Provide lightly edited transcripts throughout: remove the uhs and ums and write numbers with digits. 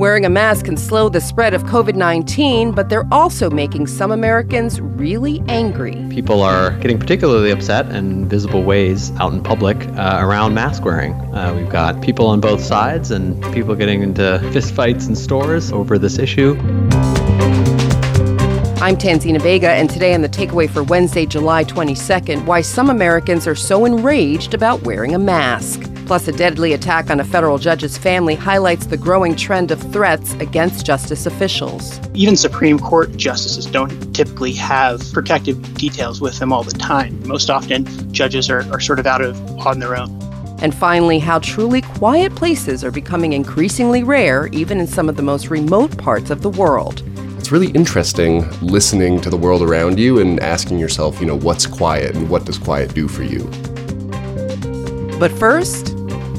Wearing a mask can slow the spread of COVID-19, but they're also making some Americans really angry. People are getting particularly upset in visible ways out in public around mask wearing. We've got people on both sides and people getting into fistfights in stores over this issue. I'm Tanzina Vega, and today on The Takeaway for Wednesday, July 22nd, why some Americans are so enraged about wearing a mask. Plus, a deadly attack on a federal judge's family highlights the growing trend of threats against justice officials. Even Supreme Court justices don't typically have protective details with them all the time. Most often, judges are sort of on their own. And finally, how truly quiet places are becoming increasingly rare, even in some of the most remote parts of the world. It's really interesting listening to the world around you and asking yourself, what's quiet and what does quiet do for you? But first,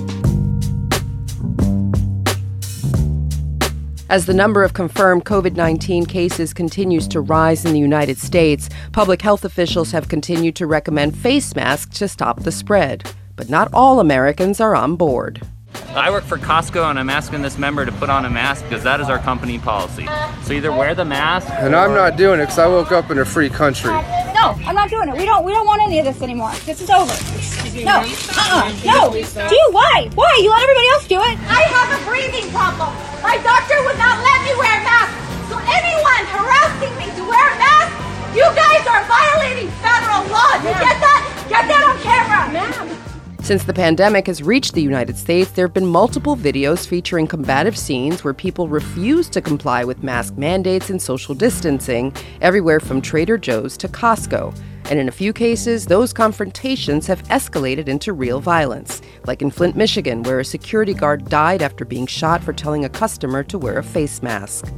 as the number of confirmed COVID-19 cases continues to rise in the United States, public health officials have continued to recommend face masks to stop the spread. But not all Americans are on board. I work for Costco and I'm asking this member to put on a mask because that is our company policy. So either wear the mask And I'm not doing it because I woke up in a free country. No, I'm not doing it. We don't want any of this anymore. This is over. No. No. Do you? Why? Why? You let everybody else do it. I have a breathing problem. My doctor would not let me wear a mask. So anyone harassing me to wear a mask, you guys are violating federal law. You get that? Get that on camera. Ma'am. Since the pandemic has reached the United States, there have been multiple videos featuring combative scenes where people refuse to comply with mask mandates and social distancing, everywhere from Trader Joe's to Costco. And in a few cases, those confrontations have escalated into real violence, like in Flint, Michigan, where a security guard died after being shot for telling a customer to wear a face mask.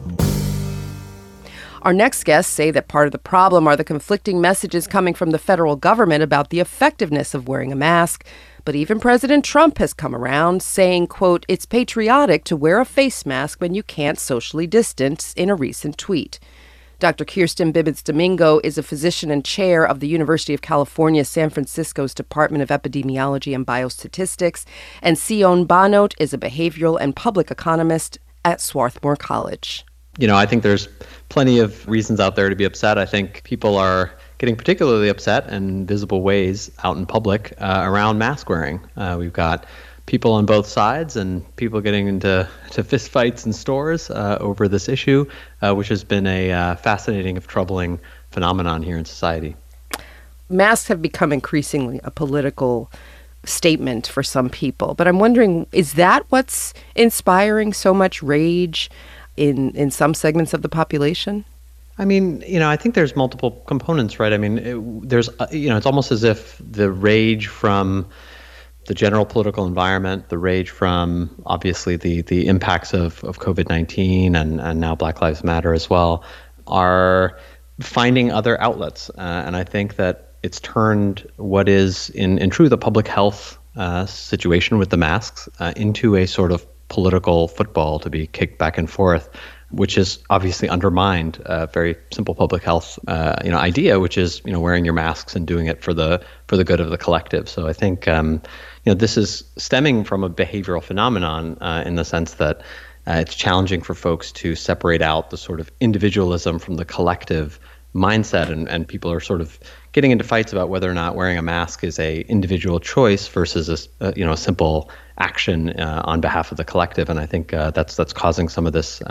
Our next guests say that part of the problem are the conflicting messages coming from the federal government about the effectiveness of wearing a mask. But even President Trump has come around, saying, quote, "It's patriotic to wear a face mask when you can't socially distance," in a recent tweet. Dr. Kirsten Bibbitt-Domingo is a physician and chair of the University of California, San Francisco's Department of Epidemiology and Biostatistics, and Sion Banote is a behavioral and public economist at Swarthmore College. I think there's plenty of reasons out there to be upset. I think people are getting particularly upset in visible ways out in public around mask wearing. We've got people on both sides and people getting into fistfights in stores over this issue, which has been a fascinating and troubling phenomenon here in society. Masks have become increasingly a political statement for some people, but I'm wondering, is that what's inspiring so much rage in some segments of the population? I mean, I think there's multiple components, right? I mean, it's almost as if the rage from the general political environment, the rage from obviously the impacts of COVID-19 and now Black Lives Matter as well, are finding other outlets. And I think that it's turned what is in truth a public health situation with the masks into a sort of political football to be kicked back and forth, which has obviously undermined a very simple public health idea, which is wearing your masks and doing it for the good of the collective. So I think this is stemming from a behavioral phenomenon in the sense that it's challenging for folks to separate out the sort of individualism from the collective mindset, and people are sort of getting into fights about whether or not wearing a mask is a individual choice versus a simple action on behalf of the collective. And I think that's causing some of this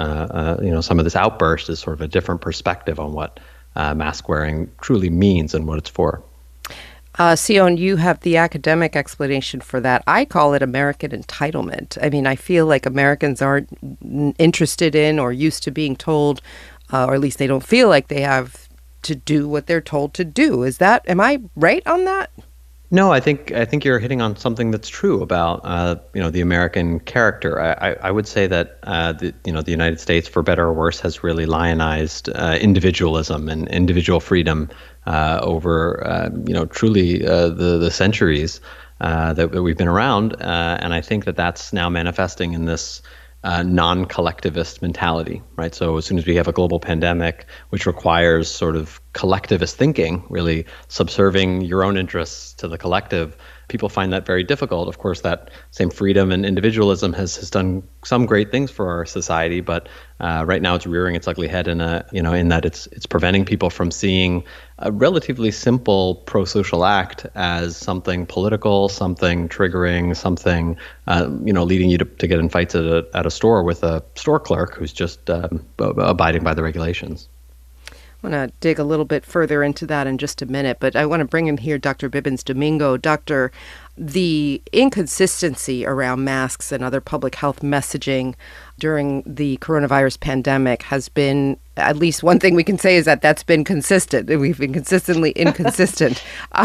outburst is sort of a different perspective on what mask wearing truly means and what it's for. Sion, you have the academic explanation for that. I call it American entitlement. I mean, I feel like Americans aren't interested in or used to being told, or at least they don't feel like they have to do what they're told to do. Am I right on that? No, I think you're hitting on something that's true about the American character. I would say that the United States, for better or worse, has really lionized individualism and individual freedom over truly the centuries that we've been around, and I think that that's now manifesting in this non-collectivist mentality, right? So as soon as we have a global pandemic, which requires sort of collectivist thinking, really subserving your own interests to the collective, people find that very difficult. Of course, that same freedom and individualism has done some great things for our society, but right now it's rearing its ugly head in that it's preventing people from seeing a relatively simple pro-social act as something political, something triggering, something leading you to get in fights at a store with a store clerk who's just abiding by the regulations. I want to dig a little bit further into that in just a minute, but I want to bring in here Dr. Bibbins-Domingo. Doctor, the inconsistency around masks and other public health messaging during the coronavirus pandemic has been, at least one thing we can say is that that's been consistent. We've been consistently inconsistent.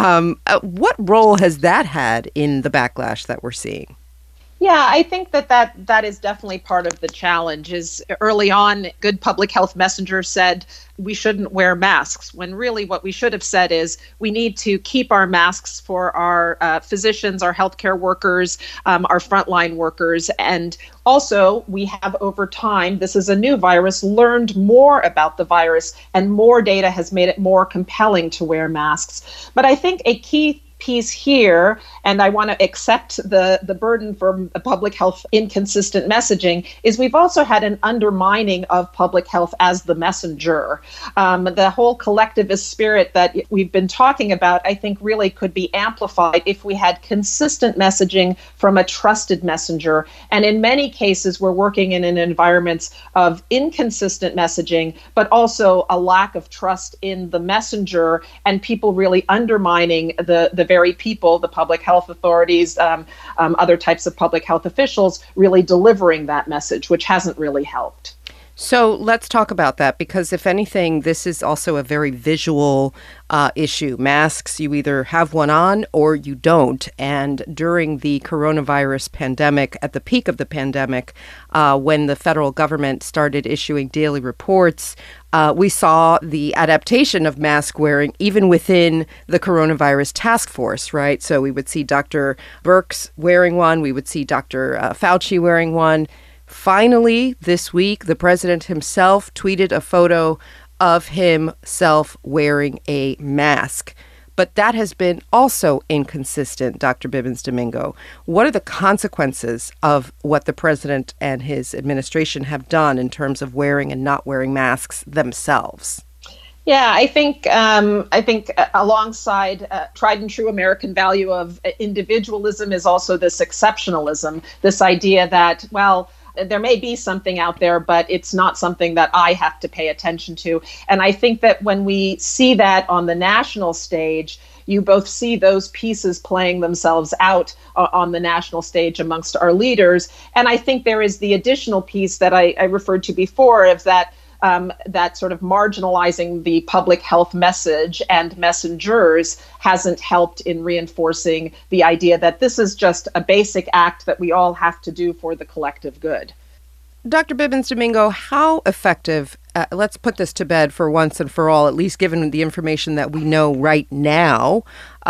What role has that had in the backlash that we're seeing? Yeah, I think that is definitely part of the challenge. Is early on, good public health messengers said we shouldn't wear masks, when really what we should have said is we need to keep our masks for our physicians, our healthcare workers, our frontline workers. And also, we have over time, this is a new virus, learned more about the virus, and more data has made it more compelling to wear masks. But I think a key piece here, and I want to accept the burden for public health inconsistent messaging, is we've also had an undermining of public health as the messenger. The whole collectivist spirit that we've been talking about, I think really could be amplified if we had consistent messaging from a trusted messenger. And in many cases, we're working in an environment of inconsistent messaging, but also a lack of trust in the messenger and people really undermining the very people, the public health authorities, other types of public health officials, really delivering that message, which hasn't really helped. So let's talk about that, because if anything, this is also a very visual issue. Masks, you either have one on or you don't. And during the coronavirus pandemic, at the peak of the pandemic, when the federal government started issuing daily reports, we saw the adaptation of mask wearing even within the coronavirus task force, right? So we would see Dr. Birx wearing one. We would see Dr. Fauci wearing one. Finally, this week, the president himself tweeted a photo of himself wearing a mask. But that has been also inconsistent, Dr. Bibbins-Domingo. What are the consequences of what the president and his administration have done in terms of wearing and not wearing masks themselves? Yeah, I think alongside tried and true American value of individualism is also this exceptionalism, this idea that, well, there may be something out there, but it's not something that I have to pay attention to. And I think that when we see that on the national stage, you both see those pieces playing themselves out on the national stage amongst our leaders. And I think there is the additional piece that I referred to before of that sort of marginalizing the public health message and messengers hasn't helped in reinforcing the idea that this is just a basic act that we all have to do for the collective good. Dr. Bibbins-Domingo, how effective, let's put this to bed for once and for all, at least given the information that we know right now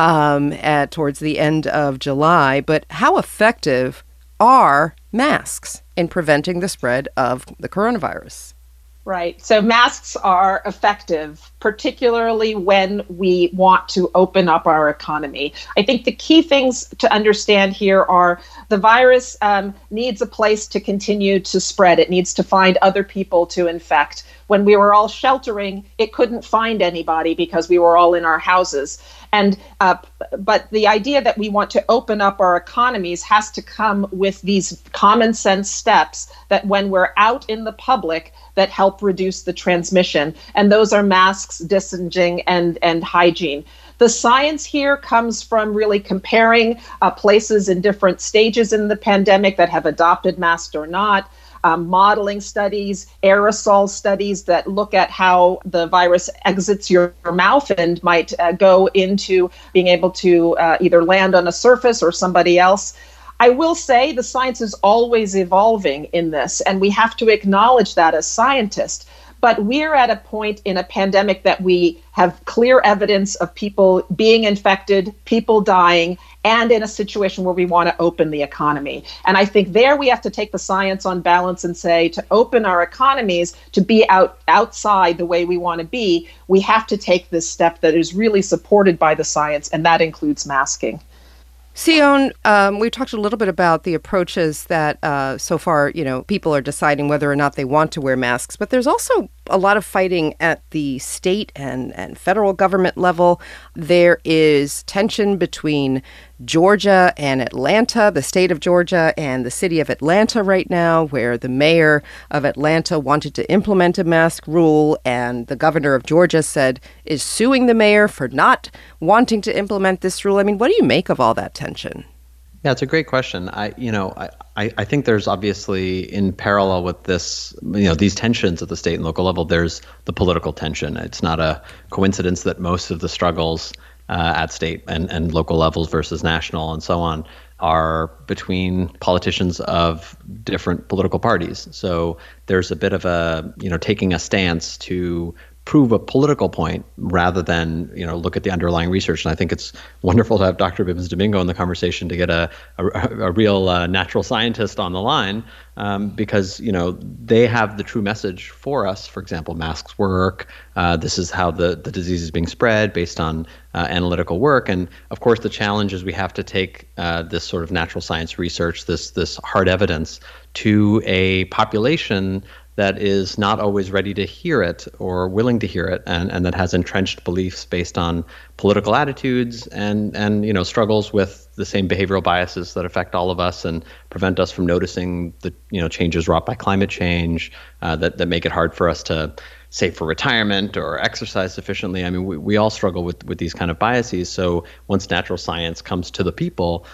towards the end of July, but how effective are masks in preventing the spread of the coronavirus? Right. So masks are effective, particularly when we want to open up our economy. I think the key things to understand here are the virus needs a place to continue to spread. It needs to find other people to infect. When we were all sheltering, it couldn't find anybody because we were all in our houses. And but the idea that we want to open up our economies has to come with these common sense steps that when we're out in the public that help reduce the transmission. And those are masks, distancing, and hygiene. The science here comes from really comparing places in different stages in the pandemic that have adopted masks or not. Modeling studies, aerosol studies that look at how the virus exits your mouth and might go into being able to either land on a surface or somebody else. I will say the science is always evolving in this, and we have to acknowledge that as scientists. But we're at a point in a pandemic that we have clear evidence of people being infected, people dying, and in a situation where we want to open the economy. And I think there we have to take the science on balance and say to open our economies, to be outside the way we want to be, we have to take this step that is really supported by the science, and that includes masking. Sion, we talked a little bit about the approaches that so far, people are deciding whether or not they want to wear masks. But there's also a lot of fighting at the state and federal government level. There is tension between Georgia and Atlanta, the state of Georgia and the city of Atlanta right now, where the mayor of Atlanta wanted to implement a mask rule, and the governor of Georgia is suing the mayor for not wanting to implement this rule. I mean, what do you make of all that tension? Yeah, it's a great question. I think there's obviously, in parallel with this, these tensions at the state and local level, there's the political tension. It's not a coincidence that most of the struggles at state and local levels versus national and so on are between politicians of different political parties. So there's a bit of a, taking a stance to prove a political point rather than, look at the underlying research. And I think it's wonderful to have Dr. Bibbins-Domingo in the conversation to get a real natural scientist on the line because, they have the true message for us. For example, masks work. This is how the disease is being spread based on analytical work. And of course, the challenge is we have to take this sort of natural science research, this hard evidence, to a population that is not always ready to hear it or willing to hear it, and that has entrenched beliefs based on political attitudes and struggles with the same behavioral biases that affect all of us and prevent us from noticing the changes wrought by climate change that make it hard for us to save for retirement or exercise sufficiently. I mean, we all struggle with these kind of biases. So once natural science comes to the people,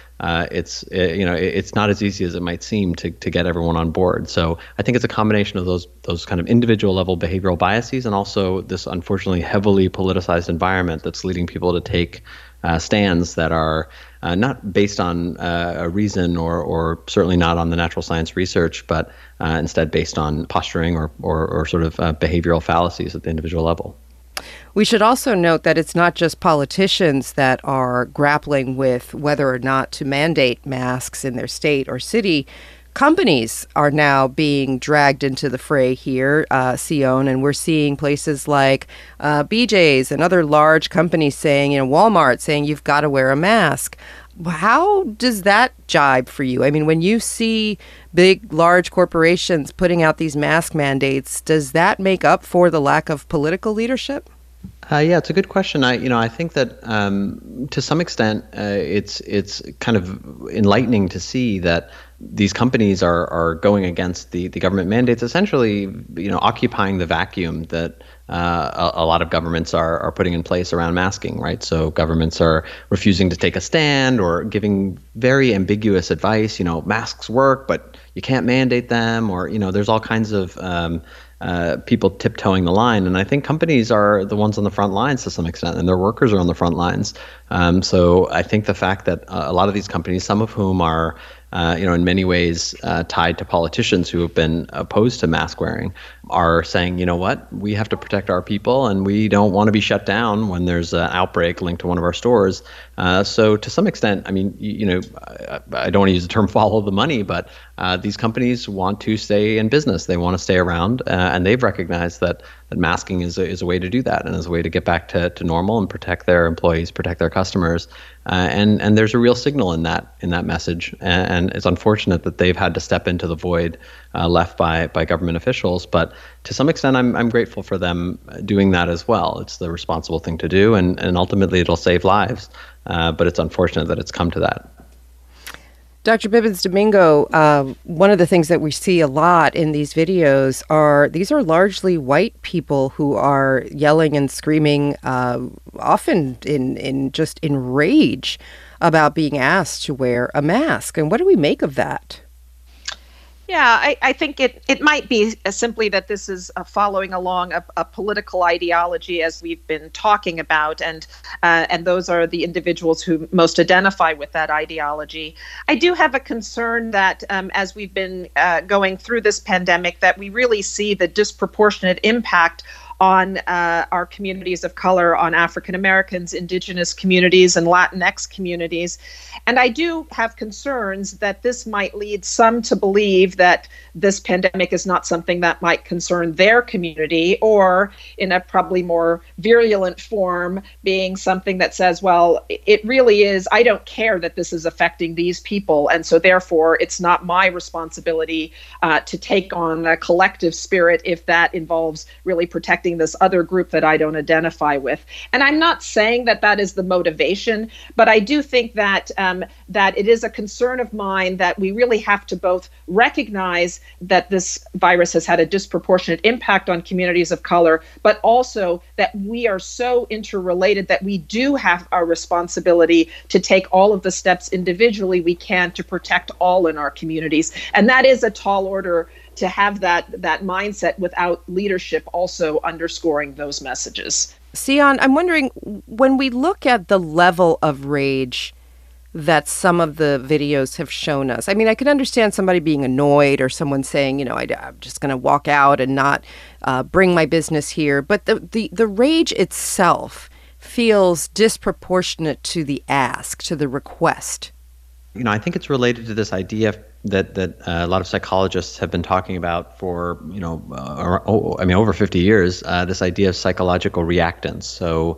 it's not as easy as it might seem to get everyone on board. So I think it's a combination of those kind of individual level behavioral biases and also this unfortunately heavily politicized environment that's leading people to take stands that are not based on a reason or certainly not on the natural science research, but instead based on posturing or sort of behavioral fallacies at the individual level. We should also note that it's not just politicians that are grappling with whether or not to mandate masks in their state or city. Companies are now being dragged into the fray here, Sion, and we're seeing places like BJ's and other large companies saying, Walmart saying you've got to wear a mask. How does that jibe for you? I mean, when you see big, large corporations putting out these mask mandates, does that make up for the lack of political leadership? Yeah, it's a good question. I think that to some extent it's kind of enlightening to see that these companies are going against the government mandates, essentially, occupying the vacuum that a lot of governments are putting in place around masking, right? So governments are refusing to take a stand or giving very ambiguous advice. Masks work, but you can't mandate them, or there's all kinds of people tiptoeing the line. And I think companies are the ones on the front lines to some extent, and their workers are on the front lines. So I think the fact that a lot of these companies, some of whom are in many ways tied to politicians who have been opposed to mask wearing, are saying, what, we have to protect our people and we don't want to be shut down when there's an outbreak linked to one of our stores. So to some extent, I mean, I don't want to use the term follow the money, but these companies want to stay in business. They want to stay around, and they've recognized that masking is a way to do that and is a way to get back to normal and protect their employees, protect their customers. And there's a real signal in that message. And it's unfortunate that they've had to step into the void left by government officials. But to some extent, I'm grateful for them doing that as well. It's the responsible thing to do, and ultimately it'll save lives. But it's unfortunate that it's come to that. Dr. Bibbins-Domingo, one of the things that we see a lot in these videos these are largely white people who are yelling and screaming, often in rage about being asked to wear a mask. And what do we make of that? Yeah, I think it might be simply that this is following along a political ideology, as we've been talking about, and those are the individuals who most identify with that ideology. I do have a concern that as we've been going through this pandemic, that we really see the disproportionate impact on our communities of color, on African Americans, Indigenous communities, and Latinx communities. And I do have concerns that this might lead some to believe that this pandemic is not something that might concern their community, or in a probably more virulent form, being something that says, well, it really is, I don't care that this is affecting these people, and so therefore it's not my responsibility to take on a collective spirit if that involves really protecting this other group that I don't identify with. And I'm not saying that that is the motivation, but I do think that that it is a concern of mine that we really have to both recognize that this virus has had a disproportionate impact on communities of color, but also that we are so interrelated that we do have our responsibility to take all of the steps individually we can to protect all in our communities. And that is a tall order to have that mindset without leadership also underscoring those messages. Sion, I'm wondering, when we look at the level of rage that some of the videos have shown us, I mean, I can understand somebody being annoyed or someone saying, I'm just going to walk out and not bring my business here. But the rage itself feels disproportionate to the ask, to the request. I think it's related to this idea that a lot of psychologists have been talking about for, over 50 years, this idea of psychological reactance. So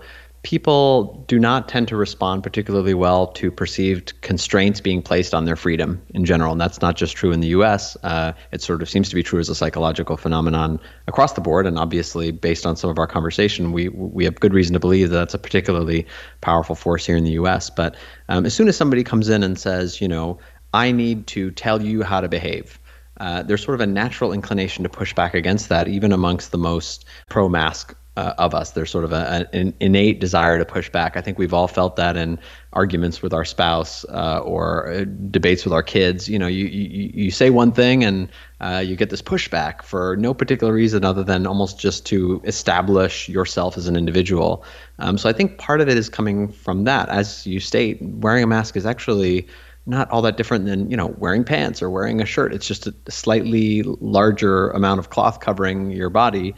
people do not tend to respond particularly well to perceived constraints being placed on their freedom in general. And that's not just true in the U.S. It sort of seems to be true as a psychological phenomenon across the board. And obviously, based on some of our conversation, we have good reason to believe that that's a particularly powerful force here in the U.S. But as soon as somebody comes in and says, I need to tell you how to behave, there's sort of a natural inclination to push back against that, even amongst the most pro-mask of us. There's sort of an innate desire to push back. I think we've all felt that in arguments with our spouse or debates with our kids. You say one thing and you get this pushback for no particular reason other than almost just to establish yourself as an individual. So I think part of it is coming from that. As you state, wearing a mask is actually not all that different than, wearing pants or wearing a shirt. It's just a slightly larger amount of cloth covering your body.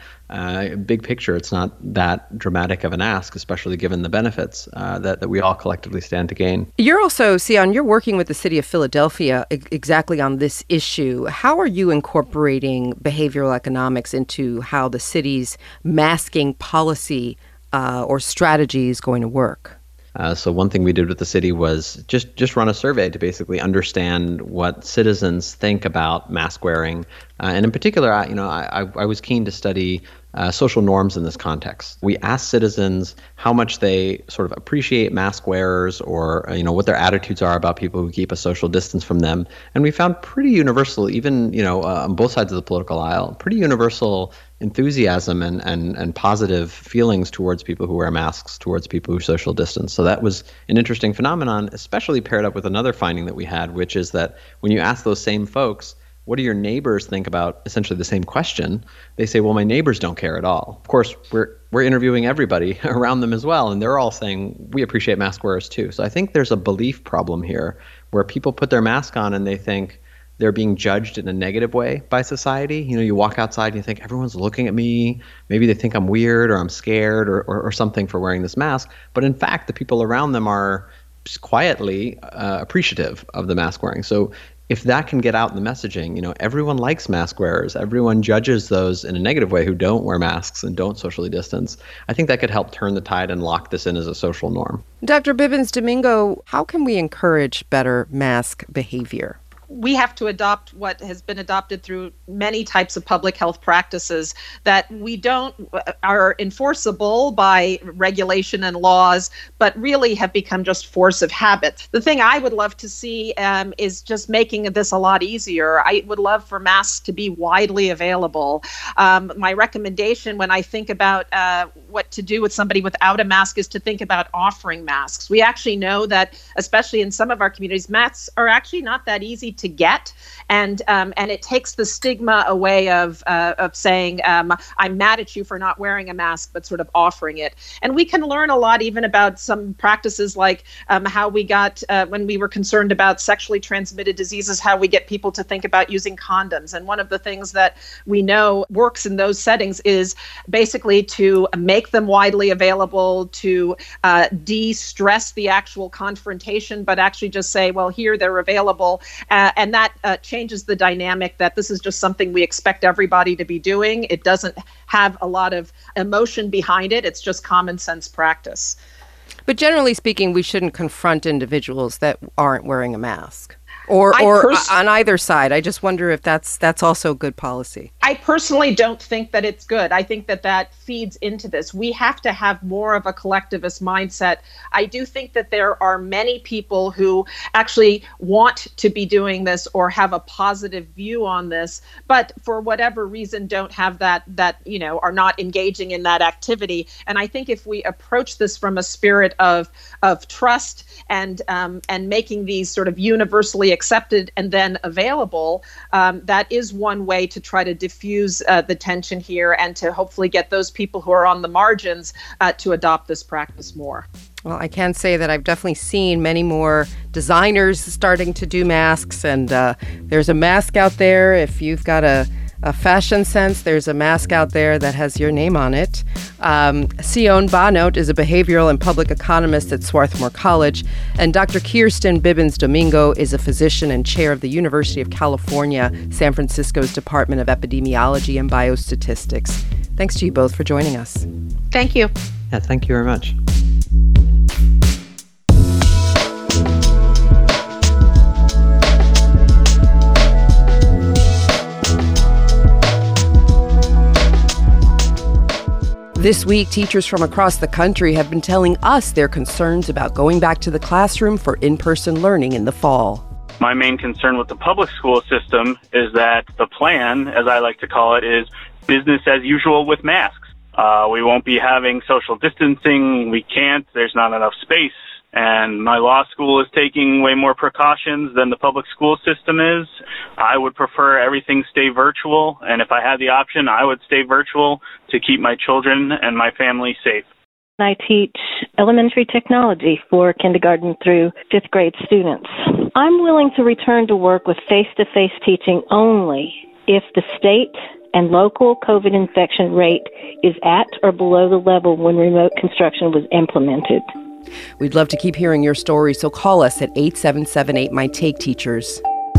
Big picture, it's not that dramatic of an ask, especially given the benefits that we all collectively stand to gain. You're also, Sion, you're working with the city of Philadelphia exactly on this issue. How are you incorporating behavioral economics into how the city's masking policy or strategy is going to work? So one thing we did with the city was just run a survey to basically understand what citizens think about mask wearing. And in particular, I was keen to study social norms in this context. We asked citizens how much they sort of appreciate mask wearers or, what their attitudes are about people who keep a social distance from them. And we found pretty universal, even, on both sides of the political aisle, pretty universal enthusiasm and positive feelings towards people who wear masks, towards people who social distance. So that was an interesting phenomenon, especially paired up with another finding that we had, which is that when you ask those same folks, what do your neighbors think about essentially the same question? They say, well, my neighbors don't care at all. Of course, we're interviewing everybody around them as well, and they're all saying, we appreciate mask wearers too. So I think there's a belief problem here where people put their mask on and they think they're being judged in a negative way by society. You walk outside and you think, everyone's looking at me. Maybe they think I'm weird or I'm scared or something for wearing this mask. But in fact, the people around them are just quietly appreciative of the mask wearing. So if that can get out in the messaging, everyone likes mask wearers. Everyone judges those in a negative way who don't wear masks and don't socially distance. I think that could help turn the tide and lock this in as a social norm. Dr. Bibbins-Domingo, how can we encourage better mask behavior? We have to adopt what has been adopted through many types of public health practices that are enforceable by regulation and laws, but really have become just force of habit. The thing I would love to see is just making this a lot easier. I would love for masks to be widely available. My recommendation when I think about what to do with somebody without a mask is to think about offering masks. We actually know that, especially in some of our communities, masks are actually not that easy to get. And it takes the stigma away of saying, I'm mad at you for not wearing a mask, but sort of offering it. And we can learn a lot even about some practices like how we got, when we were concerned about sexually transmitted diseases, how we get people to think about using condoms. And one of the things that we know works in those settings is basically to make them widely available, to de-stress the actual confrontation, but actually just say, well, here they're available. And that changes the dynamic that this is just something we expect everybody to be doing. It doesn't have a lot of emotion behind it. It's just common sense practice. But generally speaking, we shouldn't confront individuals that aren't wearing a mask. Or on either side. I just wonder if that's also good policy. I personally don't think that it's good. I think that feeds into this. We have to have more of a collectivist mindset. I do think that there are many people who actually want to be doing this or have a positive view on this, but for whatever reason don't have that are not engaging in that activity. And I think if we approach this from a spirit of trust and making these sort of universally accepted and then available, that is one way to try to diffuse the tension here and to hopefully get those people who are on the margins to adopt this practice more. Well, I can say that I've definitely seen many more designers starting to do masks, and there's a mask out there. If you've got a fashion sense, there's a mask out there that has your name on it. Sion Bonnote is a behavioral and public economist at Swarthmore College, and Dr. Kirsten Bibbins-Domingo is a physician and chair of the University of California, San Francisco's Department of Epidemiology and Biostatistics. Thanks to you both for joining us. Thank you. Yeah, thank you very much. This week, teachers from across the country have been telling us their concerns about going back to the classroom for in-person learning in the fall. My main concern with the public school system is that the plan, as I like to call it, is business as usual with masks. We won't be having social distancing. We can't. There's not enough space. And my law school is taking way more precautions than the public school system is. I would prefer everything stay virtual. And if I had the option, I would stay virtual to keep my children and my family safe. I teach elementary technology for kindergarten through fifth grade students. I'm willing to return to work with face-to-face teaching only if the state and local COVID infection rate is at or below the level when remote construction was implemented. We'd love to keep hearing your story, so call us at 8778-MY-TAKE-TEACHERS.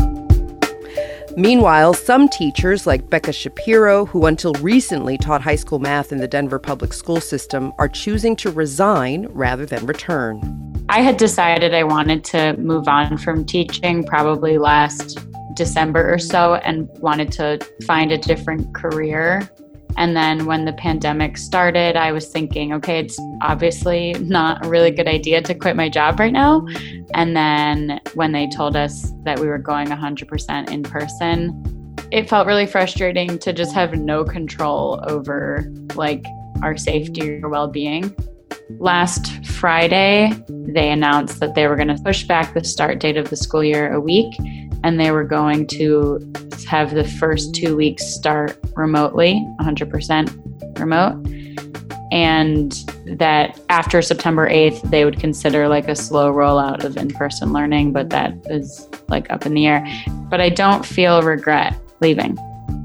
Meanwhile, some teachers, like Becca Shapiro, who until recently taught high school math in the Denver public school system, are choosing to resign rather than return. I had decided I wanted to move on from teaching probably last December or so and wanted to find a different career. And then when the pandemic started, I was thinking, okay, it's obviously not a really good idea to quit my job right now. And then when they told us that we were going 100% in person, it felt really frustrating to just have no control over our safety or well-being. Last Friday, they announced that they were going to push back the start date of the school year a week, and they were going to have the first 2 weeks start remotely, 100% remote, and that after September 8th, they would consider a slow rollout of in-person learning, but that is up in the air. But I don't feel regret leaving.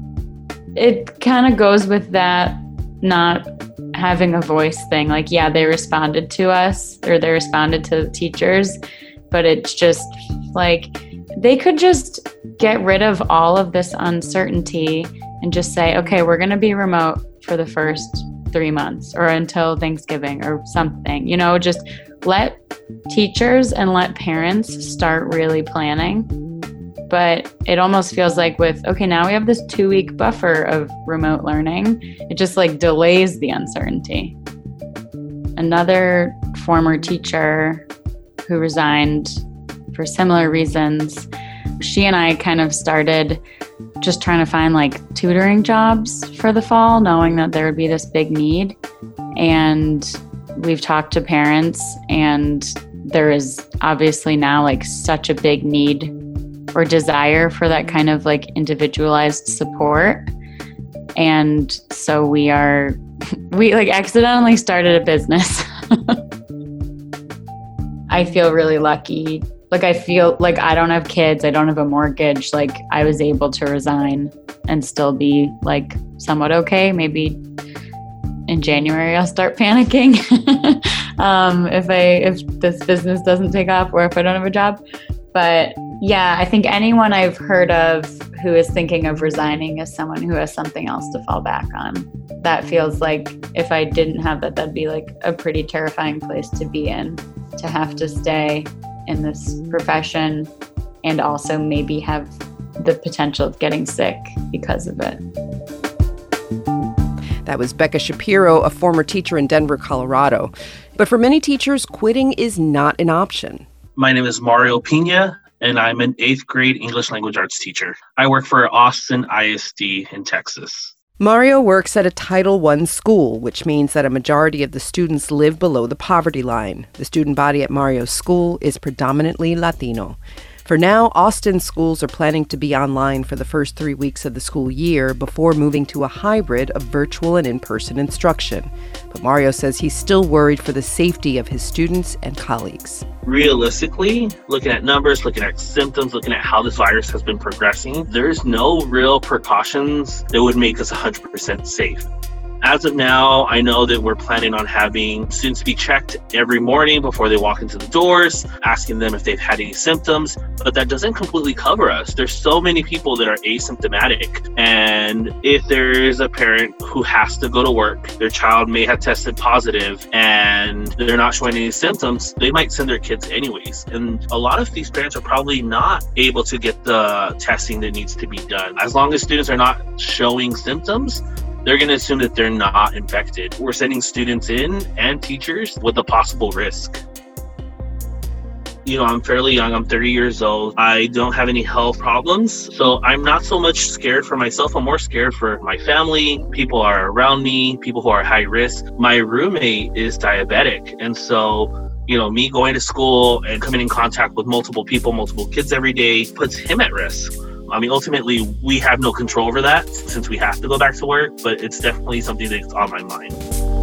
It kind of goes with that not having a voice thing. They responded to us, or they responded to the teachers, but it's just they could just get rid of all of this uncertainty and just say, okay, we're going to be remote for the first 3 months or until Thanksgiving or something, just let teachers and let parents start really planning. But it almost feels okay, now we have this 2-week buffer of remote learning. It just delays the uncertainty. Another former teacher who resigned for similar reasons, she and I kind of started just trying to find tutoring jobs for the fall, knowing that there would be this big need. And we've talked to parents, and there is obviously now such a big need or desire for that kind of like individualized support. And so we like accidentally started a business. I feel really lucky. Like, I feel like I don't have kids. I don't have a mortgage. Like, I was able to resign and still be like somewhat okay. Maybe in January I'll start panicking if this business doesn't take off or if I don't have a job. But yeah, I think anyone I've heard of who is thinking of resigning is someone who has something else to fall back on. That feels like if I didn't have that, that'd be like a pretty terrifying place to be in, to have to stay in this profession and also maybe have the potential of getting sick because of it. That was Becca Shapiro, a former teacher in Denver, Colorado. But for many teachers, quitting is not an option. My name is Mario Pina, and I'm an 8th grade English language arts teacher. I work for Austin ISD in Texas. Mario works at a Title I school, which means that a majority of the students live below the poverty line. The student body at Mario's school is predominantly Latino. For now, Austin schools are planning to be online for the first 3 weeks of the school year before moving to a hybrid of virtual and in-person instruction. But Mario says he's still worried for the safety of his students and colleagues. Realistically, looking at numbers, looking at symptoms, looking at how this virus has been progressing, there's no real precautions that would make us 100% safe. As of now, I know that we're planning on having students be checked every morning before they walk into the doors, asking them if they've had any symptoms, but that doesn't completely cover us. There's so many people that are asymptomatic, and if there's a parent who has to go to work, their child may have tested positive and they're not showing any symptoms, they might send their kids anyways. And a lot of these parents are probably not able to get the testing that needs to be done. As long as students are not showing symptoms, they're going to assume that they're not infected. We're sending students in and teachers with a possible risk. You know, I'm fairly young. I'm 30 years old. I don't have any health problems. So I'm not so much scared for myself. I'm more scared for my family, people are around me, people who are high risk. My roommate is diabetic. And so, you know, me going to school and coming in contact with multiple people, multiple kids every day puts him at risk. I mean, ultimately, we have no control over that since we have to go back to work, but it's definitely something that's on my mind.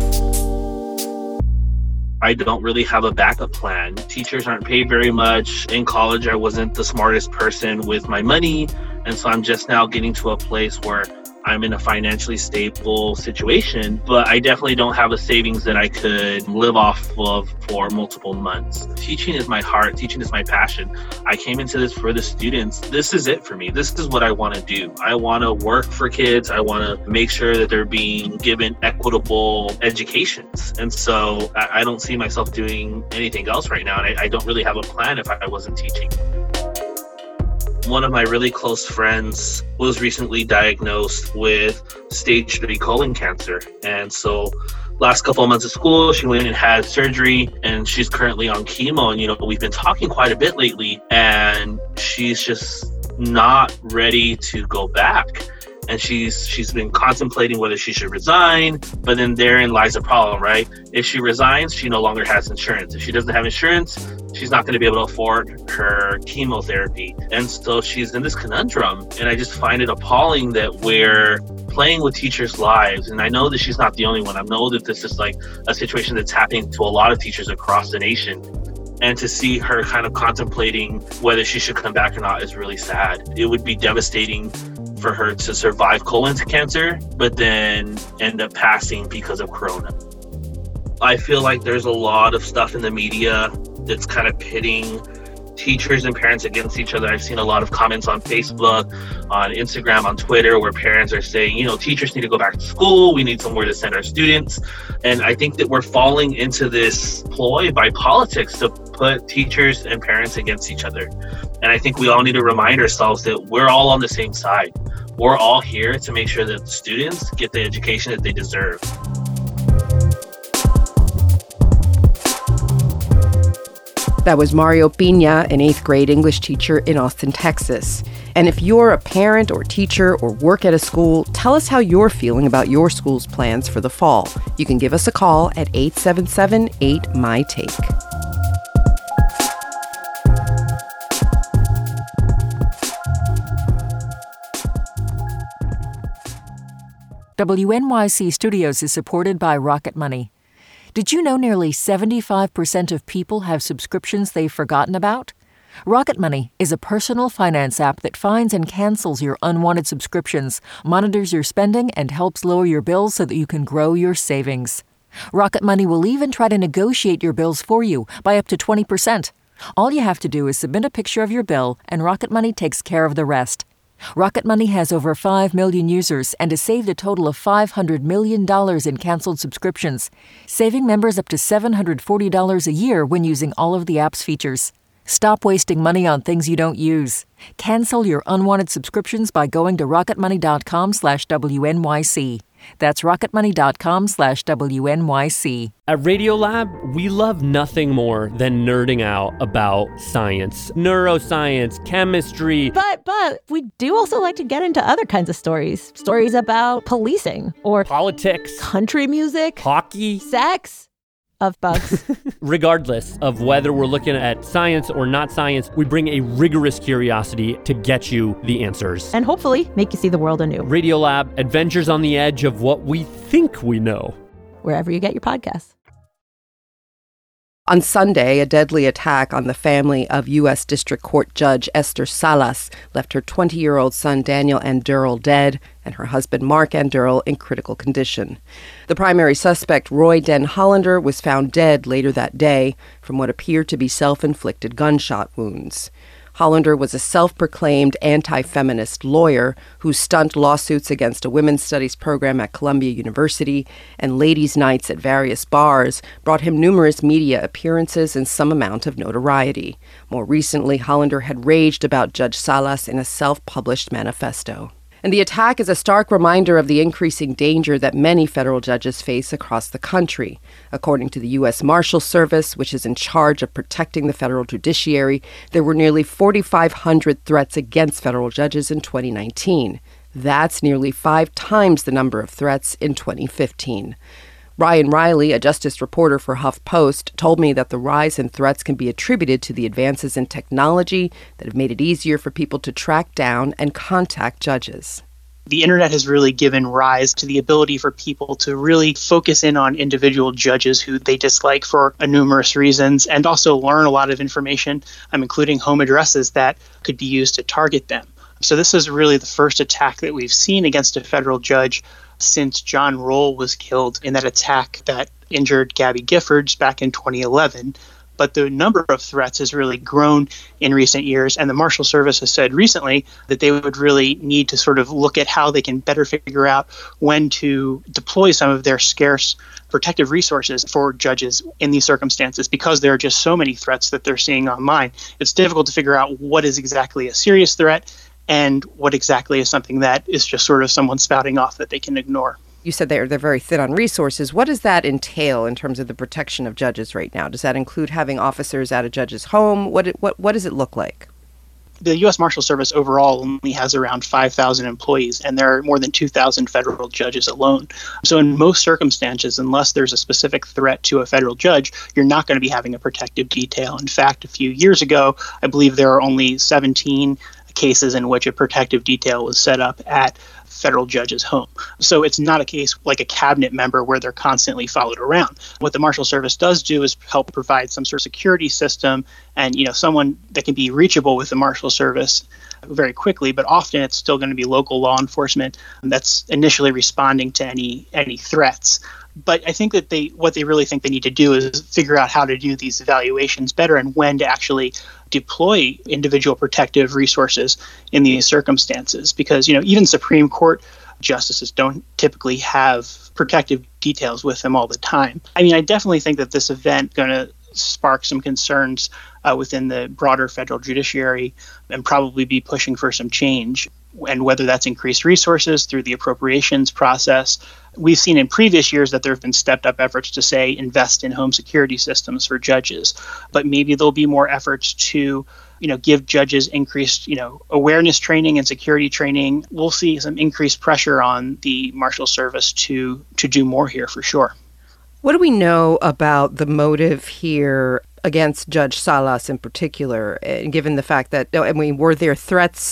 I don't really have a backup plan. Teachers aren't paid very much. In college, I wasn't the smartest person with my money, and so I'm just now getting to a place where I'm in a financially stable situation, but I definitely don't have a savings that I could live off of for multiple months. Teaching is my heart. Teaching is my passion. I came into this for the students. This is it for me. This is what I want to do. I want to work for kids. I want to make sure that they're being given equitable educations. And so I don't see myself doing anything else right now. And I don't really have a plan if I wasn't teaching. One of my really close friends was recently diagnosed with stage 3 colon cancer. And so last couple of months of school, she went and had surgery and she's currently on chemo. And, you know, we've been talking quite a bit lately and she's just not ready to go back. And she's been contemplating whether she should resign, but then therein lies a problem, right? If she resigns, she no longer has insurance. If she doesn't have insurance, she's not going to be able to afford her chemotherapy. And so she's in this conundrum. And I just find it appalling that we're playing with teachers' lives. And I know that she's not the only one. I know that this is like a situation that's happening to a lot of teachers across the nation. And to see her kind of contemplating whether she should come back or not is really sad. It would be devastating for her to survive colon cancer, but then end up passing because of corona. I feel like there's a lot of stuff in the media that's kind of pitting teachers and parents against each other. I've seen a lot of comments on Facebook, on Instagram, on Twitter, where parents are saying, you know, teachers need to go back to school. We need somewhere to send our students. And I think that we're falling into this ploy by politics to put teachers and parents against each other. And I think we all need to remind ourselves that we're all on the same side. We're all here to make sure that the students get the education that they deserve. That was Mario Pina, an 8th grade English teacher in Austin, Texas. And if you're a parent or teacher or work at a school, tell us how you're feeling about your school's plans for the fall. You can give us a call at 877-8-MY-TAKE. WNYC Studios is supported by Rocket Money. Did you know nearly 75% of people have subscriptions they've forgotten about? Rocket Money is a personal finance app that finds and cancels your unwanted subscriptions, monitors your spending, and helps lower your bills so that you can grow your savings. Rocket Money will even try to negotiate your bills for you by up to 20%. All you have to do is submit a picture of your bill, and Rocket Money takes care of the rest. Rocket Money has over 5 million users and has saved a total of $500 million in canceled subscriptions, saving members up to $740 a year when using all of the app's features. Stop wasting money on things you don't use. Cancel your unwanted subscriptions by going to rocketmoney.com/WNYC. That's rocketmoney.com/WNYC. At Radiolab, we love nothing more than nerding out about science, neuroscience, chemistry. But we do also like to get into other kinds of stories. Stories about policing or politics, country music, hockey, sex. Of bugs. Regardless of whether we're looking at science or not science, we bring a rigorous curiosity to get you the answers. And hopefully make you see the world anew. Radiolab, adventures on the edge of what we think we know. Wherever you get your podcasts. On Sunday, a deadly attack on the family of U.S. District Court Judge Esther Salas left her 20-year-old son Daniel Anderl dead and her husband Mark Anderl in critical condition. The primary suspect, Roy Den Hollander, was found dead later that day from what appeared to be self-inflicted gunshot wounds. Hollander was a self-proclaimed anti-feminist lawyer who stunt lawsuits against a women's studies program at Columbia University and ladies' nights at various bars brought him numerous media appearances and some amount of notoriety. More recently, Hollander had raged about Judge Salas in a self-published manifesto. And the attack is a stark reminder of the increasing danger that many federal judges face across the country. According to the U.S. Marshals Service, which is in charge of protecting the federal judiciary, there were nearly 4,500 threats against federal judges in 2019. That's nearly 5 times the number of threats in 2015. Ryan Riley, a justice reporter for HuffPost, told me that the rise in threats can be attributed to the advances in technology that have made it easier for people to track down and contact judges. The internet has really given rise to the ability for people to really focus in on individual judges who they dislike for numerous reasons and also learn a lot of information, including home addresses that could be used to target them. So this is really the first attack that we've seen against a federal judge since John Roll was killed in that attack that injured Gabby Giffords back in 2011. But the number of threats has really grown in recent years, and the Marshal Service has said recently that they would really need to sort of look at how they can better figure out when to deploy some of their scarce protective resources for judges in these circumstances, because there are just so many threats that they're seeing online. It's difficult to figure out what is exactly a serious threat and what exactly is something that is just sort of someone spouting off that they can ignore. You said they're very thin on resources. What does that entail in terms of the protection of judges right now? Does that include having officers at a judge's home? What does it look like? The U.S. Marshal Service overall only has around 5,000 employees, and there are more than 2,000 federal judges alone. So in most circumstances, unless there's a specific threat to a federal judge, you're not going to be having a protective detail. In fact, a few years ago, I believe there are only 17 cases in which a protective detail was set up at federal judge's home. So it's not a case like a cabinet member where they're constantly followed around. What the Marshal Service does do is help provide some sort of security system and, someone that can be reachable with the Marshal Service very quickly, but often it's still going to be local law enforcement that's initially responding to any threats. But I think that what they really think they need to do is figure out how to do these evaluations better and when to actually deploy individual protective resources in these circumstances. Because, even Supreme Court justices don't typically have protective details with them all the time. I definitely think that this event is going to spark some concerns within the broader federal judiciary and probably be pushing for some change. And whether that's increased resources through the appropriations process. We've seen in previous years that there have been stepped up efforts to, say, invest in home security systems for judges. But maybe there'll be more efforts to, give judges increased, awareness training and security training. We'll see some increased pressure on the Marshal Service to do more here for sure. What do we know about the motive here against Judge Salas in particular, given the fact that, were there threats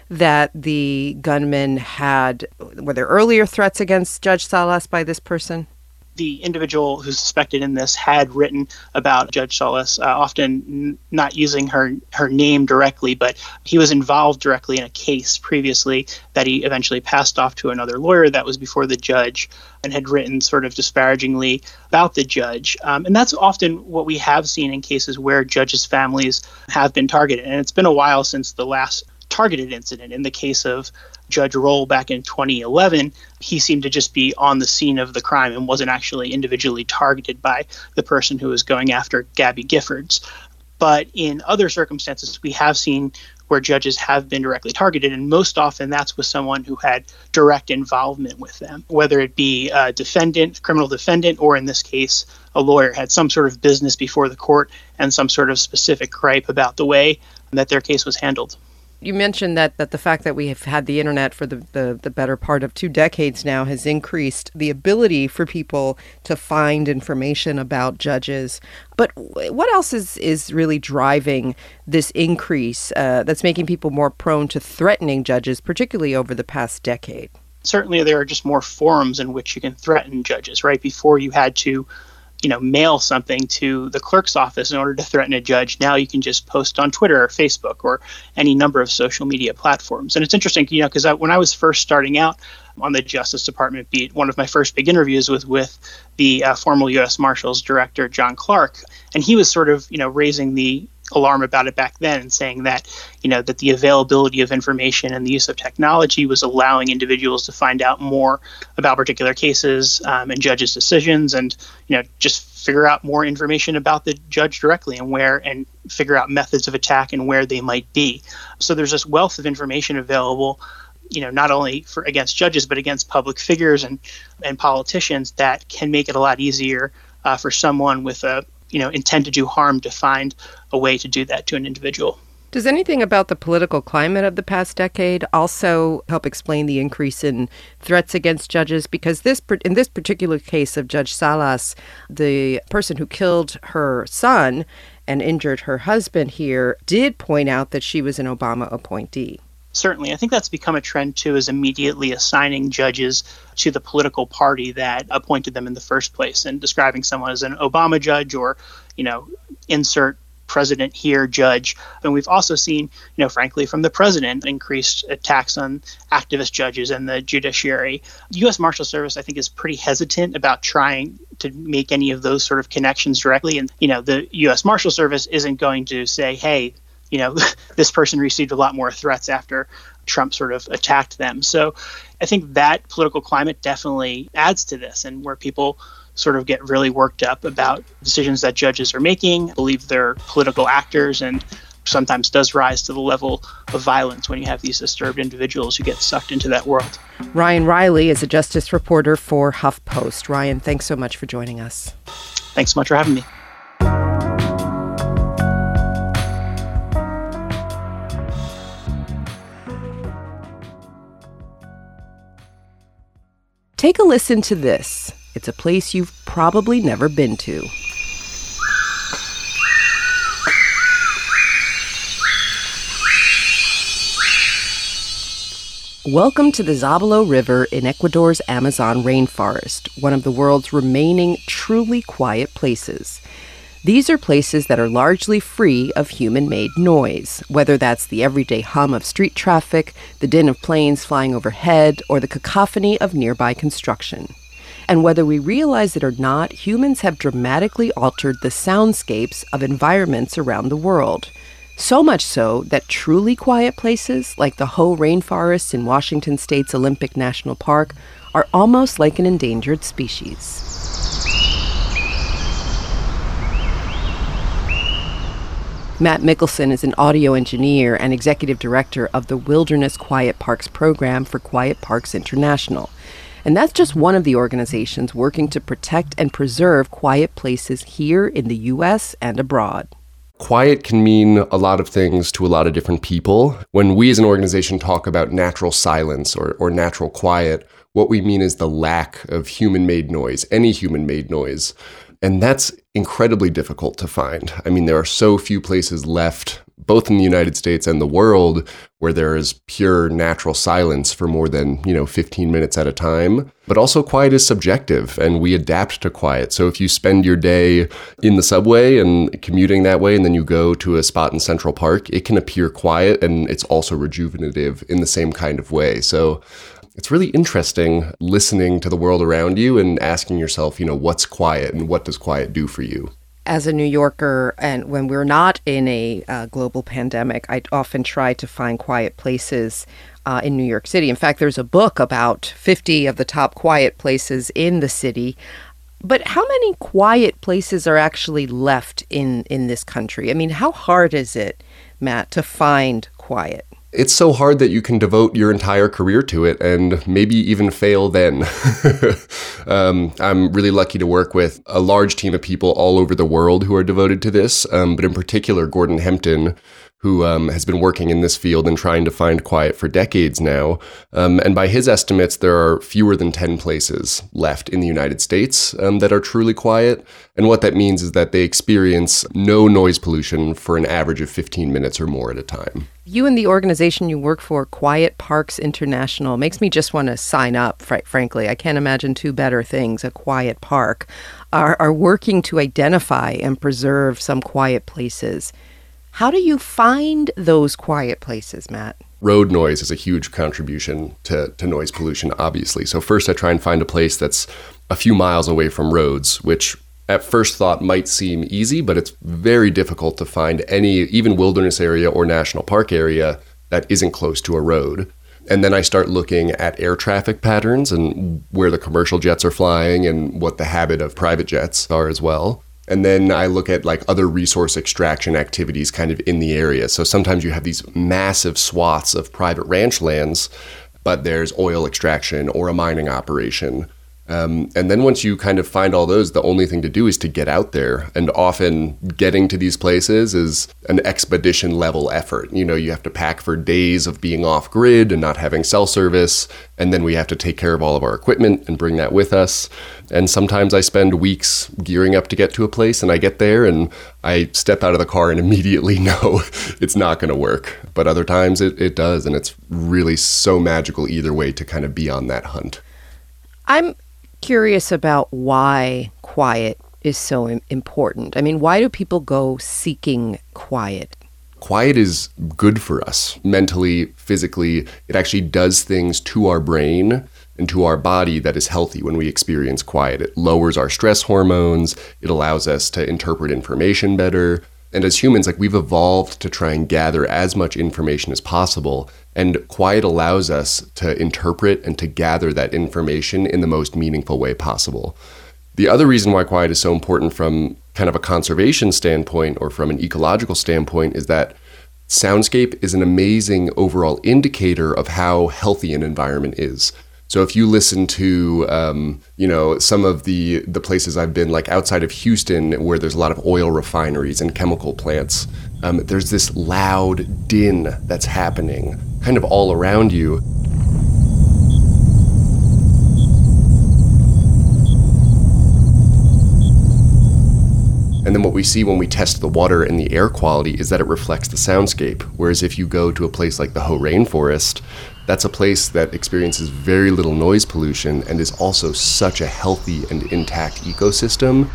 that the gunman were there earlier threats against Judge Salas by this person? The individual who's suspected in this had written about Judge Salas, often not using her name directly, but he was involved directly in a case previously that he eventually passed off to another lawyer that was before the judge, and had written sort of disparagingly about the judge. And that's often what we have seen in cases where judges' families have been targeted. And it's been a while since the last targeted incident. In the case of Judge Roll back in 2011, he seemed to just be on the scene of the crime and wasn't actually individually targeted by the person who was going after Gabby Giffords. But in other circumstances, we have seen where judges have been directly targeted, and most often that's with someone who had direct involvement with them, whether it be a defendant, criminal defendant, or in this case, a lawyer had some sort of business before the court and some sort of specific gripe about the way that their case was handled. You mentioned that the fact that we have had the internet for the better part of 2 decades now has increased the ability for people to find information about judges. But what else is really driving this increase that's making people more prone to threatening judges, particularly over the past decade? Certainly there are just more forums in which you can threaten judges, right? Before you had to mail something to the clerk's office in order to threaten a judge. Now you can just post on Twitter or Facebook or any number of social media platforms. And it's interesting, because when I was first starting out on the Justice Department beat, one of my first big interviews was with the former U.S. Marshals Director, John Clark. And he was sort of, raising the alarm about it back then and saying that, that the availability of information and the use of technology was allowing individuals to find out more about particular cases and judges' decisions and, just figure out more information about the judge directly and figure out methods of attack and where they might be. So there's this wealth of information available, not only against judges, but against public figures and politicians that can make it a lot easier for someone with a intent to do harm to find a way to do that to an individual. Does anything about the political climate of the past decade also help explain the increase in threats against judges? Because in this particular case of Judge Salas, the person who killed her son and injured her husband here did point out that she was an Obama appointee. Certainly. I think that's become a trend, too, is immediately assigning judges to the political party that appointed them in the first place and describing someone as an Obama judge or, insert president here judge. And we've also seen, frankly, from the president, increased attacks on activist judges and the judiciary. The U.S. Marshal Service, I think, is pretty hesitant about trying to make any of those sort of connections directly. And, the U.S. Marshal Service isn't going to say, hey, this person received a lot more threats after Trump sort of attacked them. So I think that political climate definitely adds to this, and where people sort of get really worked up about decisions that judges are making, believe they're political actors, and sometimes does rise to the level of violence when you have these disturbed individuals who get sucked into that world. Ryan Riley is a justice reporter for HuffPost. Ryan, thanks so much for joining us. Thanks so much for having me. Take a listen to this. It's a place you've probably never been to. Welcome to the Zabalo River in Ecuador's Amazon rainforest, one of the world's remaining truly quiet places. These are places that are largely free of human-made noise, whether that's the everyday hum of street traffic, the din of planes flying overhead, or the cacophony of nearby construction. And whether we realize it or not, humans have dramatically altered the soundscapes of environments around the world. So much so that truly quiet places, like the Hoh Rainforests in Washington State's Olympic National Park, are almost like an endangered species. Matt Mickelson is an audio engineer and executive director of the Wilderness Quiet Parks program for Quiet Parks International. And that's just one of the organizations working to protect and preserve quiet places here in the U.S. and abroad. Quiet can mean a lot of things to a lot of different people. When we as an organization talk about natural silence or natural quiet, what we mean is the lack of human-made noise, any human-made noise. And that's incredibly difficult to find. I mean, there are so few places left both in the United States and the world, where there is pure natural silence for more than, 15 minutes at a time. But also quiet is subjective, and we adapt to quiet. So if you spend your day in the subway and commuting that way, and then you go to a spot in Central Park, it can appear quiet, and it's also rejuvenative in the same kind of way. So it's really interesting listening to the world around you and asking yourself, what's quiet and what does quiet do for you? As a New Yorker, and when we're not in a global pandemic, I often try to find quiet places in New York City. In fact, there's a book about 50 of the top quiet places in the city. But how many quiet places are actually left in this country? I mean, how hard is it, Matt, to find quiet? It's so hard that you can devote your entire career to it and maybe even fail then. I'm really lucky to work with a large team of people all over the world who are devoted to this, but in particular, Gordon Hempton, who has been working in this field and trying to find quiet for decades now. And by his estimates, there are fewer than 10 places left in the United States that are truly quiet. And what that means is that they experience no noise pollution for an average of 15 minutes or more at a time. You and the organization you work for, Quiet Parks International, makes me just want to sign up, frankly. I can't imagine two better things. A quiet park are working to identify and preserve some quiet places. How do you find those quiet places, Matt? Road noise is a huge contribution to noise pollution, obviously. So first I try and find a place that's a few miles away from roads, which at first thought might seem easy, but it's very difficult to find any, even wilderness area or national park area that isn't close to a road. And then I start looking at air traffic patterns and where the commercial jets are flying and what the habit of private jets are as well. And then I look at other resource extraction activities kind of in the area. So sometimes you have these massive swaths of private ranch lands, but there's oil extraction or a mining operation. And then once you kind of find all those, the only thing to do is to get out there. And often getting to these places is an expedition level effort. You have to pack for days of being off grid and not having cell service. And then we have to take care of all of our equipment and bring that with us. And sometimes I spend weeks gearing up to get to a place, and I get there and I step out of the car and immediately know it's not going to work. But other times it does. And it's really so magical either way to kind of be on that hunt. I'm curious about why quiet is so important. I mean, why do people go seeking quiet? Quiet is good for us mentally, physically. It actually does things to our brain and to our body that is healthy when we experience quiet. It lowers our stress hormones. It allows us to interpret information better. And as humans, we've evolved to try and gather as much information as possible. And quiet allows us to interpret and to gather that information in the most meaningful way possible. The other reason why quiet is so important from kind of a conservation standpoint or from an ecological standpoint is that soundscape is an amazing overall indicator of how healthy an environment is. So if you listen to, some of the places I've been, outside of Houston, where there's a lot of oil refineries and chemical plants, there's this loud din that's happening kind of all around you. And then what we see when we test the water and the air quality is that it reflects the soundscape. Whereas if you go to a place like the Hoh Rainforest, that's a place that experiences very little noise pollution and is also such a healthy and intact ecosystem.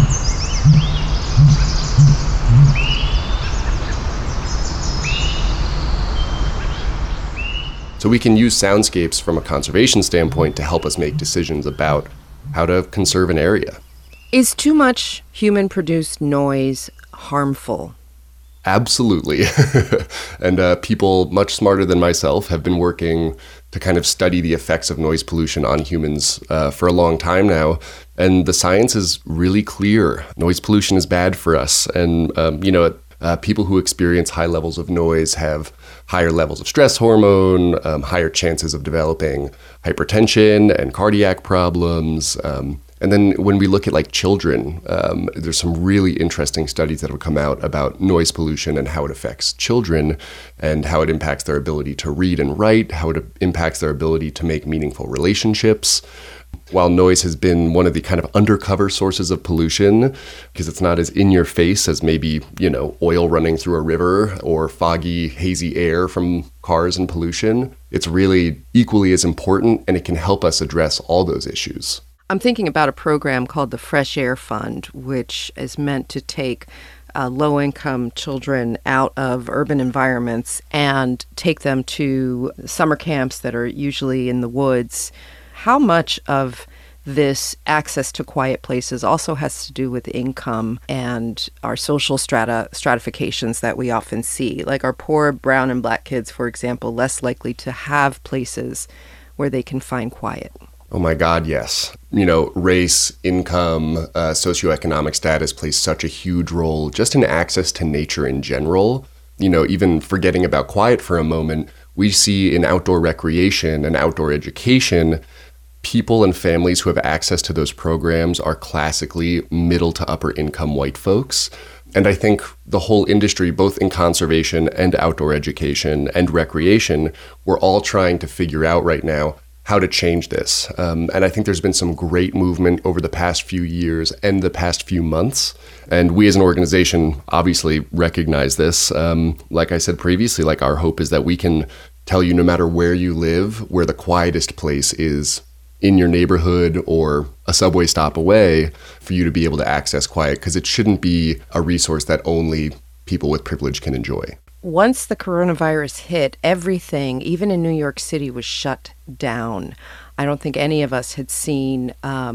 So we can use soundscapes from a conservation standpoint to help us make decisions about how to conserve an area. Is too much human-produced noise harmful? Absolutely. And people much smarter than myself have been working to kind of study the effects of noise pollution on humans for a long time now. And the science is really clear. Noise pollution is bad for us. And, people who experience high levels of noise have higher levels of stress hormone, higher chances of developing hypertension and cardiac problems. And then when we look at children, there's some really interesting studies that have come out about noise pollution and how it affects children and how it impacts their ability to read and write, how it impacts their ability to make meaningful relationships. While noise has been one of the kind of undercover sources of pollution, because it's not as in your face as maybe, oil running through a river or foggy, hazy air from cars and pollution, it's really equally as important, and it can help us address all those issues. I'm thinking about a program called the Fresh Air Fund, which is meant to take low-income children out of urban environments and take them to summer camps that are usually in the woods. How much of this access to quiet places also has to do with income and our social stratifications that we often see? Like, are poor brown and black kids, for example, less likely to have places where they can find quiet? Oh my God, yes. Race, income, socioeconomic status plays such a huge role just in access to nature in general. Even forgetting about quiet for a moment, we see in outdoor recreation and outdoor education, people and families who have access to those programs are classically middle to upper income white folks. And I think the whole industry, both in conservation and outdoor education and recreation, we're all trying to figure out right now how to change this. And I think there's been some great movement over the past few years and the past few months. And we as an organization obviously recognize this. Like I said previously, our hope is that we can tell you no matter where you live, where the quietest place is in your neighborhood or a subway stop away for you to be able to access quiet, because it shouldn't be a resource that only people with privilege can enjoy. Once the coronavirus hit, everything, even in New York City, was shut down. I don't think any of us had seen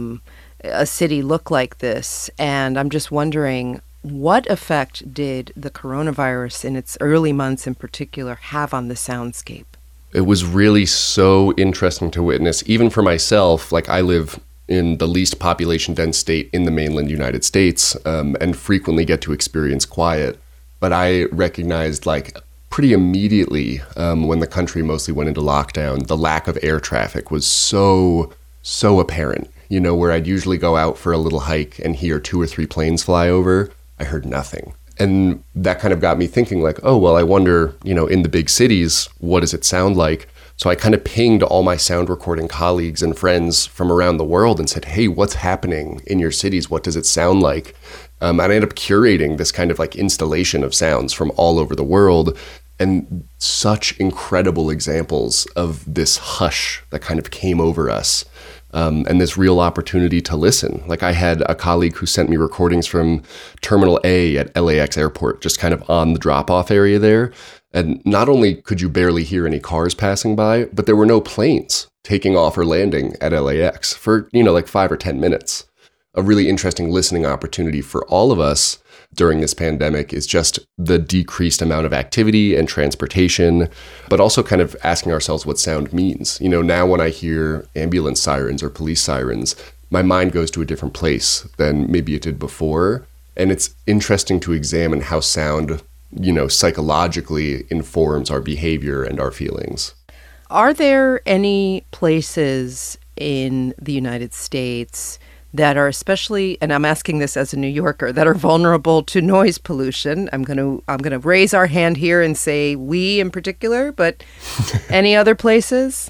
a city look like this. And I'm just wondering, what effect did the coronavirus in its early months in particular have on the soundscape? It was really so interesting to witness, even for myself. I live in the least population-dense state in the mainland United States, and frequently get to experience quiet. But I recognized pretty immediately when the country mostly went into lockdown, the lack of air traffic was so apparent. Where I'd usually go out for a little hike and hear 2 or 3 planes fly over, I heard nothing. And that kind of got me thinking I wonder, in the big cities, what does it sound like? So I kind of pinged all my sound recording colleagues and friends from around the world and said, hey, what's happening in your cities? What does it sound like? And I ended up curating this kind of installation of sounds from all over the world, and such incredible examples of this hush that kind of came over us. And this real opportunity to listen. I had a colleague who sent me recordings from Terminal A at LAX airport, just kind of on the drop-off area there. And not only could you barely hear any cars passing by, but there were no planes taking off or landing at LAX for, 5 or 10 minutes. A really interesting listening opportunity for all of us during this pandemic is just the decreased amount of activity and transportation, but also kind of asking ourselves what sound means. Now when I hear ambulance sirens or police sirens, my mind goes to a different place than maybe it did before. And it's interesting to examine how sound, psychologically informs our behavior and our feelings. Are there any places in the United States that are especially, and I'm asking this as a New Yorker, that are vulnerable to noise pollution? I'm going to raise our hand here and say we in particular, but any other places?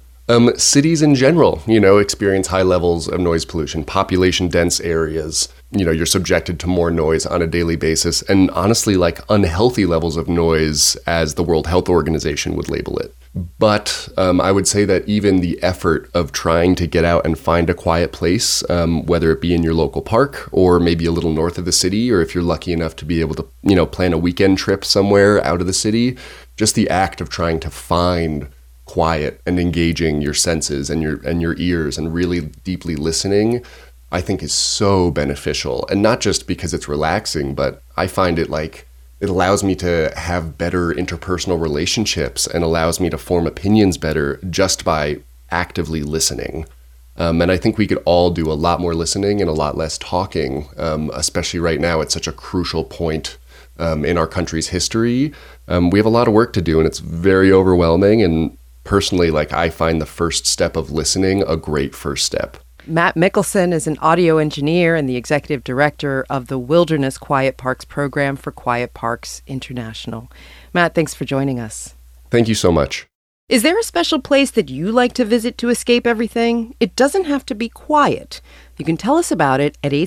Cities in general, experience high levels of noise pollution. Population dense areas, you're subjected to more noise on a daily basis, and honestly, unhealthy levels of noise, as the World Health Organization would label it. But I would say that even the effort of trying to get out and find a quiet place, whether it be in your local park or maybe a little north of the city, or if you're lucky enough to be able to, plan a weekend trip somewhere out of the city, just the act of trying to find quiet and engaging your senses and your ears and really deeply listening, I think is so beneficial. And not just because it's relaxing, but I find it it allows me to have better interpersonal relationships and allows me to form opinions better just by actively listening. And I think we could all do a lot more listening and a lot less talking, especially right now at such a crucial point in our country's history. We have a lot of work to do, and it's very overwhelming. And personally, I find the first step of listening a great first step. Matt Mickelson is an audio engineer and the executive director of the Wilderness Quiet Parks program for Quiet Parks International. Matt, thanks for joining us. Thank you so much. Is there a special place that you like to visit to escape everything? It doesn't have to be quiet. You can tell us about it at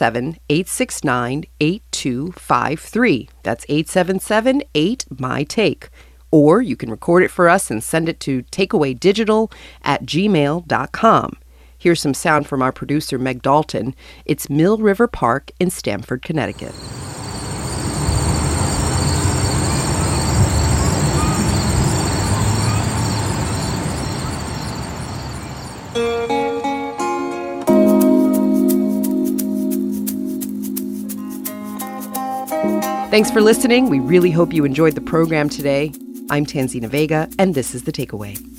877-869-8253. That's 877-8-MY-TAKE. Or you can record it for us and send it to takeawaydigital@gmail.com. Here's some sound from our producer, Meg Dalton. It's Mill River Park in Stamford, Connecticut. Thanks for listening. We really hope you enjoyed the program today. I'm Tanzina Vega, and this is The Takeaway.